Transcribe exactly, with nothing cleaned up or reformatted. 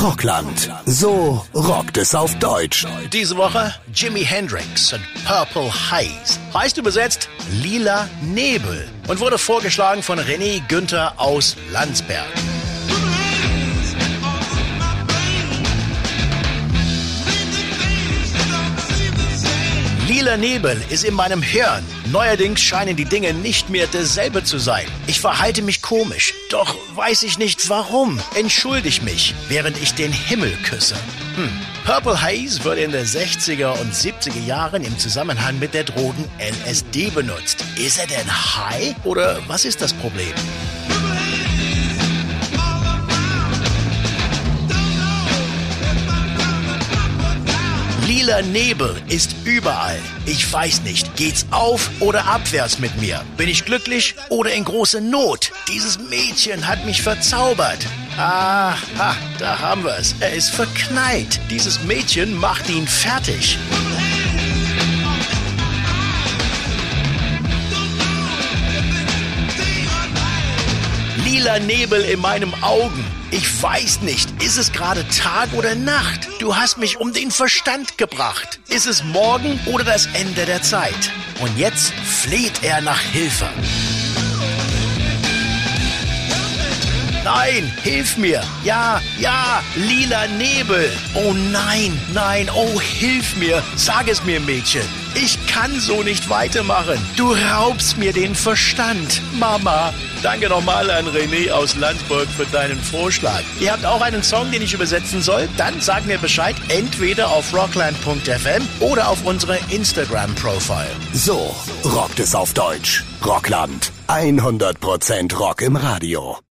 Rockland. So rockt es auf Deutsch. Diese Woche Jimi Hendrix und Purple Haze. Heißt übersetzt Lila Nebel und wurde vorgeschlagen von René Günther aus Landsberg. Lila Nebel ist in meinem Hirn. Neuerdings scheinen die Dinge nicht mehr dasselbe zu sein. Ich verhalte mich komisch, doch weiß ich nicht warum. Entschuldig mich, während ich den Himmel küsse. Hm. Purple Haze wurde in den sechziger und siebziger Jahren im Zusammenhang mit der Drogen L S D benutzt. Ist er denn high oder was ist das Problem? Lila Nebel ist überall. Ich weiß nicht, geht's auf oder abwärts mit mir? Bin ich glücklich oder in großer Not? Dieses Mädchen hat mich verzaubert. Aha, da haben wir es. Er ist verknallt. Dieses Mädchen macht ihn fertig. Lila Nebel in meinen Augen. Ich weiß nicht, ist es gerade Tag oder Nacht? Du hast mich um den Verstand gebracht. Ist es morgen oder das Ende der Zeit? Und jetzt fleht er nach Hilfe. Nein, hilf mir. Ja, ja, lila Nebel. Oh nein, nein, oh hilf mir. Sag es mir, Mädchen. Ich kann so nicht weitermachen. Du raubst mir den Verstand. Mama. Danke nochmal an René aus Landsberg für deinen Vorschlag. Ihr habt auch einen Song, den ich übersetzen soll? Dann sag mir Bescheid, entweder auf rockland punkt f m oder auf unsere Instagram-Profile. So rockt es auf Deutsch. Rockland. hundert Prozent Rock im Radio.